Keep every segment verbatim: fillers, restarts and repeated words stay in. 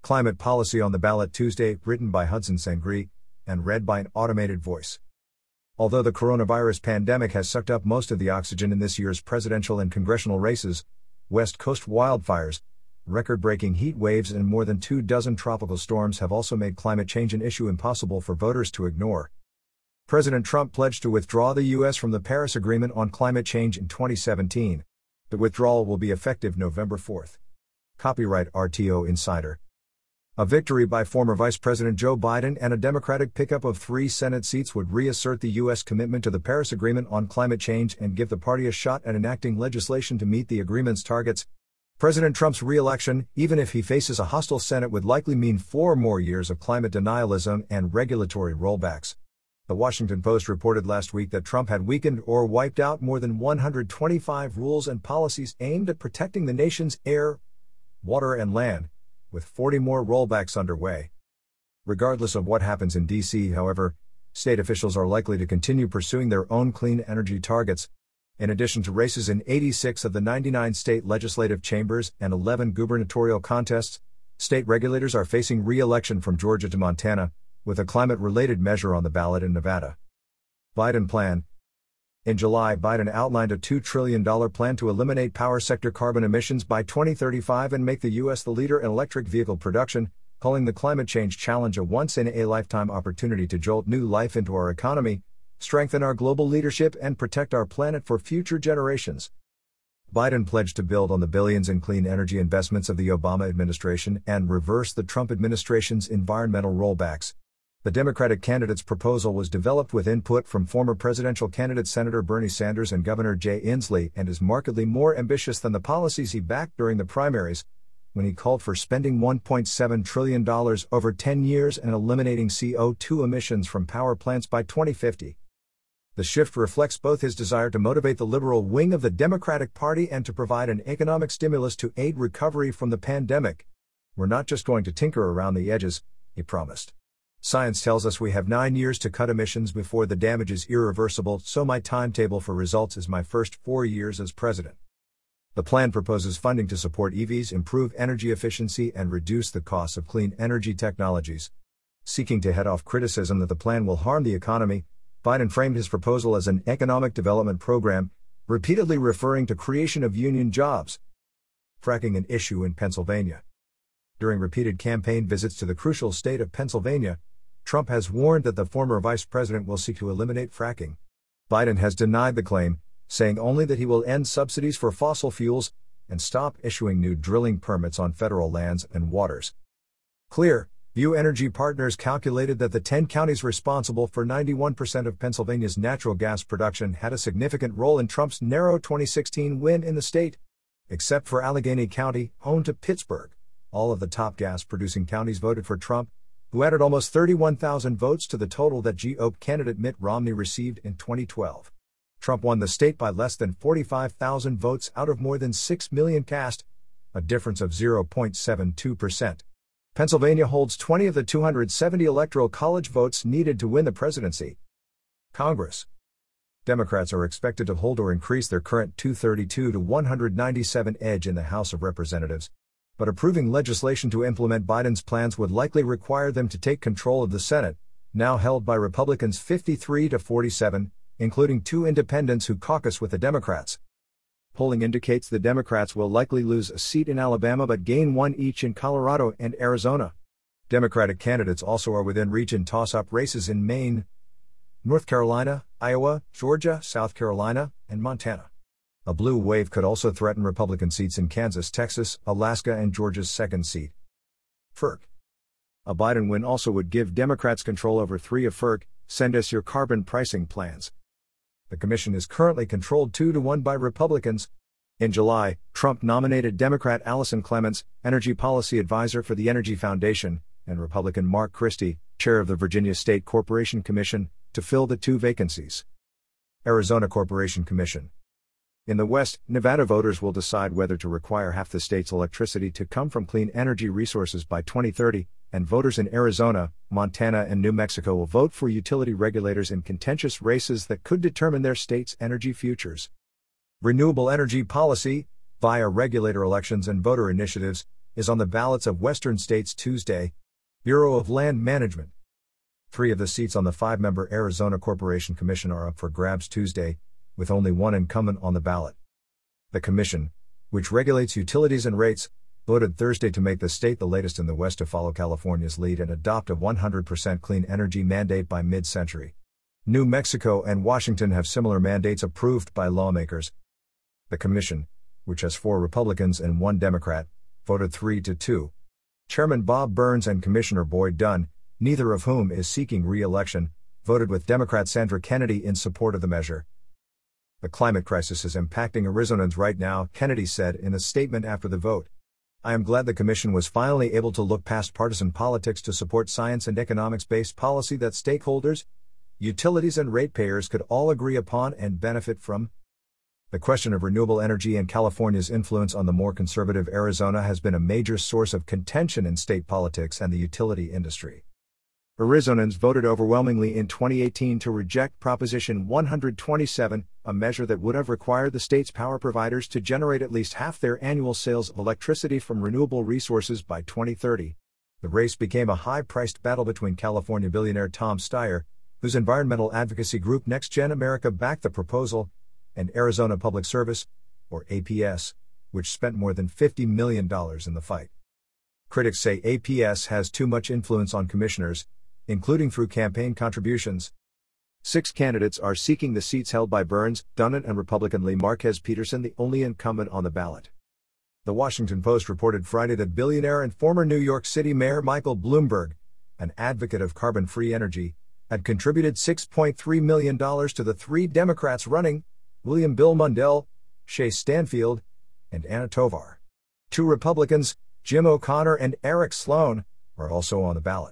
Climate Policy on the Ballot Tuesday, written by Hudson Sangri, and read by an automated voice. Although the coronavirus pandemic has sucked up most of the oxygen in this year's presidential and congressional races, West Coast wildfires, record-breaking heat waves and more than two dozen tropical storms have also made climate change an issue impossible for voters to ignore. President Trump pledged to withdraw the U S from the Paris Agreement on climate change in twenty seventeen. The withdrawal will be effective November fourth. Copyright R T O Insider. A victory by former Vice President Joe Biden and a Democratic pickup of three Senate seats would reassert the U S commitment to the Paris Agreement on climate change and give the party a shot at enacting legislation to meet the agreement's targets. President Trump's re-election, even if he faces a hostile Senate, would likely mean four more years of climate denialism and regulatory rollbacks. The Washington Post reported last week that Trump had weakened or wiped out more than one hundred twenty-five rules and policies aimed at protecting the nation's air, water, and land, with forty more rollbacks underway. Regardless of what happens in D C, however, state officials are likely to continue pursuing their own clean energy targets. In addition to races in eighty-six of the ninety-nine state legislative chambers and eleven gubernatorial contests, state regulators are facing re-election from Georgia to Montana, with a climate-related measure on the ballot in Nevada. Biden plan. In July, Biden outlined a two trillion dollars plan to eliminate power sector carbon emissions by twenty thirty-five and make the U S the leader in electric vehicle production, calling the climate change challenge a once-in-a-lifetime opportunity to jolt new life into our economy, strengthen our global leadership, and protect our planet for future generations. Biden pledged to build on the billions in clean energy investments of the Obama administration and reverse the Trump administration's environmental rollbacks. The Democratic candidate's proposal was developed with input from former presidential candidate Senator Bernie Sanders and Governor Jay Inslee and is markedly more ambitious than the policies he backed during the primaries, when he called for spending one point seven trillion dollars over ten years and eliminating C O two emissions from power plants by twenty fifty. The shift reflects both his desire to motivate the liberal wing of the Democratic Party and to provide an economic stimulus to aid recovery from the pandemic. "We're not just going to tinker around the edges," he promised. "Science tells us we have nine years to cut emissions before the damage is irreversible, so my timetable for results is my first four years as president." The plan proposes funding to support E Vs, improve energy efficiency, and reduce the costs of clean energy technologies. Seeking to head off criticism that the plan will harm the economy, Biden framed his proposal as an economic development program, repeatedly referring to creation of union jobs. Fracking an issue in Pennsylvania. During repeated campaign visits to the crucial state of Pennsylvania, Trump has warned that the former vice president will seek to eliminate fracking. Biden has denied the claim, saying only that he will end subsidies for fossil fuels and stop issuing new drilling permits on federal lands and waters. Clear View Energy Partners calculated that the ten counties responsible for ninety-one percent of Pennsylvania's natural gas production had a significant role in Trump's narrow twenty sixteen win in the state. Except for Allegheny County, home to Pittsburgh, all of the top gas-producing counties voted for Trump, who added almost thirty-one thousand votes to the total that G O P candidate Mitt Romney received in twenty twelve. Trump won the state by less than forty-five thousand votes out of more than six million cast, a difference of zero point seven two percent. Pennsylvania holds twenty of the two hundred seventy electoral college votes needed to win the presidency. Congress. Democrats are expected to hold or increase their current two thirty-two to one ninety-seven edge in the House of Representatives, but approving legislation to implement Biden's plans would likely require them to take control of the Senate, now held by Republicans fifty-three to forty-seven, including two independents who caucus with the Democrats. Polling indicates the Democrats will likely lose a seat in Alabama but gain one each in Colorado and Arizona. Democratic candidates also are within reach in toss-up races in Maine, North Carolina, Iowa, Georgia, South Carolina, and Montana. A blue wave could also threaten Republican seats in Kansas, Texas, Alaska, and Georgia's second seat. F E R C. A Biden win also would give Democrats control over three of F E R C, Send Us Your Carbon pricing plans. The commission is currently controlled two to one by Republicans. In July, Trump nominated Democrat Allison Clements, energy policy advisor for the Energy Foundation, and Republican Mark Christie, chair of the Virginia State Corporation Commission, to fill the two vacancies. Arizona Corporation Commission. In the West, Nevada voters will decide whether to require half the state's electricity to come from clean energy resources by twenty thirty, and voters in Arizona, Montana, and New Mexico will vote for utility regulators in contentious races that could determine their state's energy futures. Renewable energy policy, via regulator elections and voter initiatives, is on the ballots of Western states Tuesday. Bureau of Land Management. Three of the seats on the five-member Arizona Corporation Commission are up for grabs Tuesday, with only one incumbent on the ballot. The commission, which regulates utilities and rates, voted Thursday to make the state the latest in the West to follow California's lead and adopt a one hundred percent clean energy mandate by mid-century. New Mexico and Washington have similar mandates approved by lawmakers. The commission, which has four Republicans and one Democrat, voted three to two. Chairman Bob Burns and Commissioner Boyd Dunn, neither of whom is seeking re-election, voted with Democrat Sandra Kennedy in support of the measure. The climate crisis is impacting Arizonans right now, Kennedy said in a statement after the vote. I am glad the commission was finally able to look past partisan politics to support science and economics-based policy that stakeholders, utilities and ratepayers could all agree upon and benefit from. The question of renewable energy and California's influence on the more conservative Arizona has been a major source of contention in state politics and the utility industry. Arizonans voted overwhelmingly in twenty eighteen to reject Proposition one hundred twenty-seven, a measure that would have required the state's power providers to generate at least half their annual sales of electricity from renewable resources by twenty thirty. The race became a high-priced battle between California billionaire Tom Steyer, whose environmental advocacy group NextGen America backed the proposal, and Arizona Public Service, or A P S, which spent more than fifty million dollars in the fight. Critics say A P S has too much influence on commissioners, including through campaign contributions. Six candidates are seeking the seats held by Burns, Dunn and Republican Lee Marquez Peterson, the only incumbent on the ballot. The Washington Post reported Friday that billionaire and former New York City Mayor Michael Bloomberg, an advocate of carbon-free energy, had contributed six point three million dollars to the three Democrats running, William Bill Mundell, Shay Stanfield, and Anna Tovar. Two Republicans, Jim O'Connor and Eric Sloan, are also on the ballot.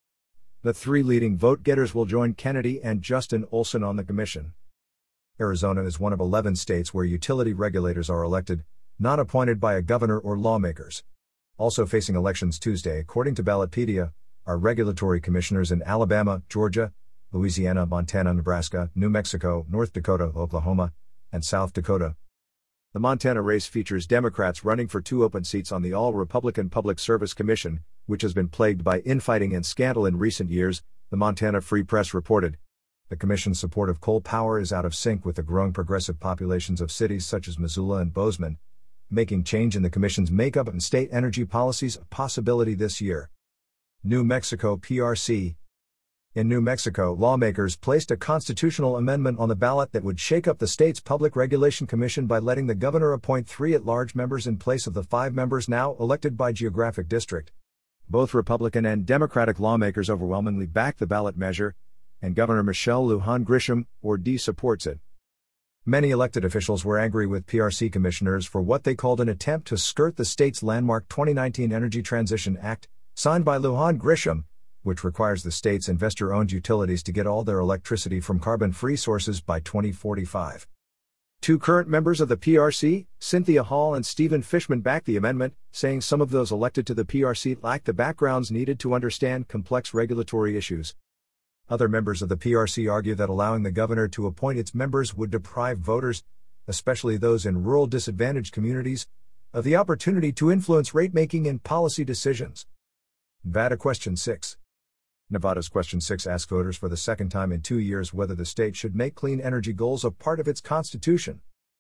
The three leading vote-getters will join Kennedy and Justin Olson on the commission. Arizona is one of eleven states where utility regulators are elected, not appointed by a governor or lawmakers. Also facing elections Tuesday, according to Ballotpedia, are regulatory commissioners in Alabama, Georgia, Louisiana, Montana, Nebraska, New Mexico, North Dakota, Oklahoma, and South Dakota. The Montana race features Democrats running for two open seats on the all-Republican Public Service Commission, which has been plagued by infighting and scandal in recent years, the Montana Free Press reported. The commission's support of coal power is out of sync with the growing progressive populations of cities such as Missoula and Bozeman, making change in the commission's makeup and state energy policies a possibility this year. New Mexico P R C. In New Mexico, lawmakers placed a constitutional amendment on the ballot that would shake up the state's Public Regulation Commission by letting the governor appoint three at-large members in place of the five members now elected by geographic district. Both Republican and Democratic lawmakers overwhelmingly backed the ballot measure, and Governor Michelle Lujan Grisham, or D, supports it. Many elected officials were angry with P R C commissioners for what they called an attempt to skirt the state's landmark twenty nineteen Energy Transition Act, signed by Lujan Grisham, which requires the state's investor-owned utilities to get all their electricity from carbon-free sources by twenty forty-five. Two current members of the P R C, Cynthia Hall and Stephen Fishman, backed the amendment, saying some of those elected to the P R C lack the backgrounds needed to understand complex regulatory issues. Other members of the P R C argue that allowing the governor to appoint its members would deprive voters, especially those in rural disadvantaged communities, of the opportunity to influence rate-making and policy decisions. Nevada Question six. Nevada's Question six asks voters for the second time in two years whether the state should make clean energy goals a part of its constitution.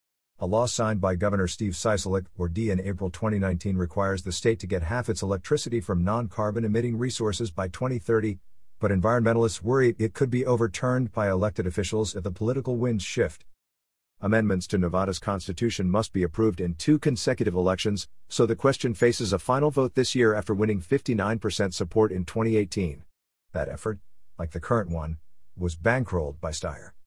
A law signed by Governor Steve Sisolak, or D, in April twenty nineteen requires the state to get half its electricity from non-carbon emitting resources by twenty thirty, but environmentalists worry it could be overturned by elected officials if the political winds shift. Amendments to Nevada's constitution must be approved in two consecutive elections, so the question faces a final vote this year after winning fifty-nine percent support in twenty eighteen. That effort, like the current one, was bankrolled by Steyer.